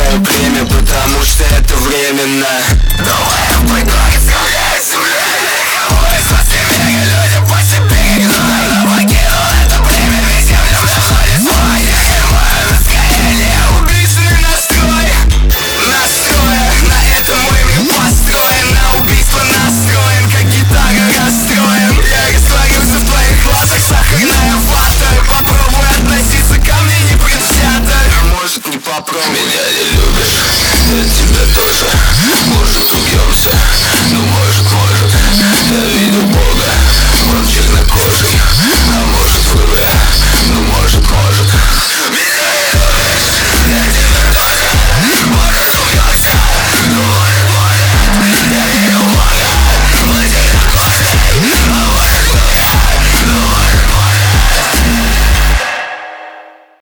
свое племя, потому что это временно. Думаю, прикольно, скорее земля. Кого-то спасли мега, люди больше перегнули. Но покинул это племя, ведь я в нем находит своих. И мое настроение убийственный настрой. Настроя, на этом мой мир построен. На убийство настроен, как гитара расстроен. Я растворился в твоих глазах, сахарная вата. Попробуй относиться ко мне непредвзято. А может не попробуй.